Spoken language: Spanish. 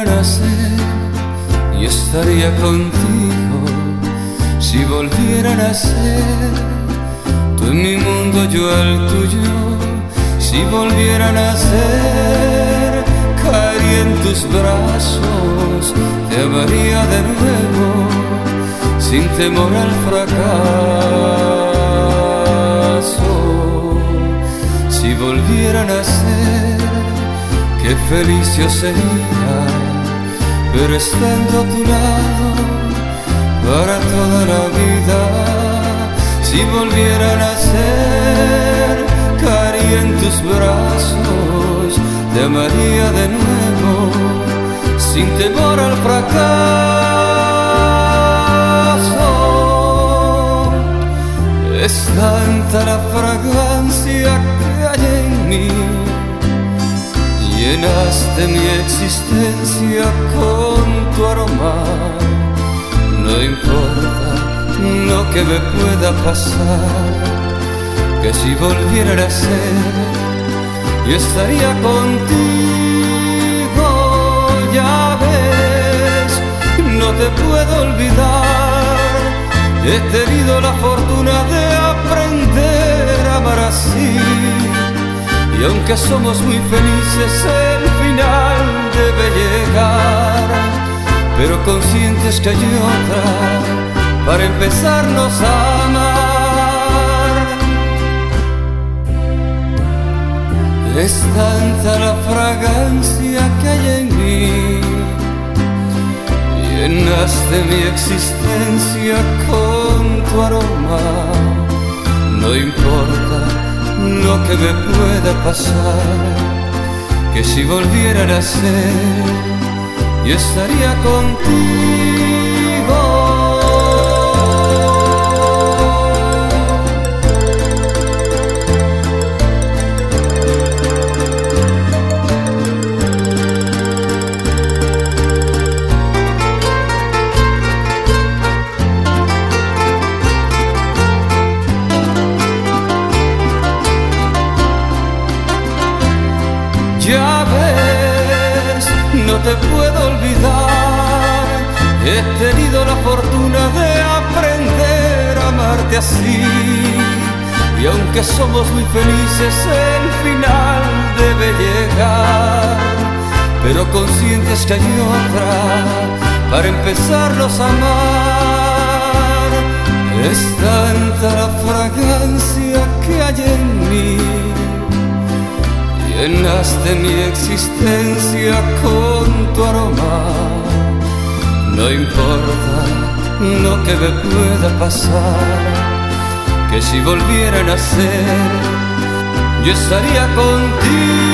volviera a nacer, yo estaría contigo. Si volviera a nacer, tú en mi mundo, yo al tuyo. Si volviera a nacer, caería en tus brazos, te amaría de nuevo, sin temor al fracaso. Si volviera a nacer, qué feliz yo sería, pero estando a tu lado para toda la vida. Si volviera a nacer, caería en tus brazos, te amaría de nuevo, sin temor al fracaso. Es tanta la fragancia que hay en mí, llenaste mi existencia con tu aroma. No importa lo que me pueda pasar, que si volviera a nacer, yo estaría contigo. Ya ves, no te puedo olvidar, he tenido la fortuna de aprender a amar así. Y aunque somos muy felices, el final debe llegar, pero conscientes que hay otra para empezarnos a amar. Es tanta la fragancia que hay en mí, llenaste mi existencia con tu aroma. No importa lo que me pueda pasar, que si volviera a nacer, yo estaría contigo. Ya ves, no te puedo olvidar, he tenido la fortuna de aprender a amarte así. Y aunque somos muy felices, el final debe llegar, pero conscientes que hay otra para empezarlos a amar. Es tanta la fragancia que hay en mí, llenaste mi existencia con tu aroma. No importa lo que me pueda pasar, que si volviera a nacer, yo estaría contigo.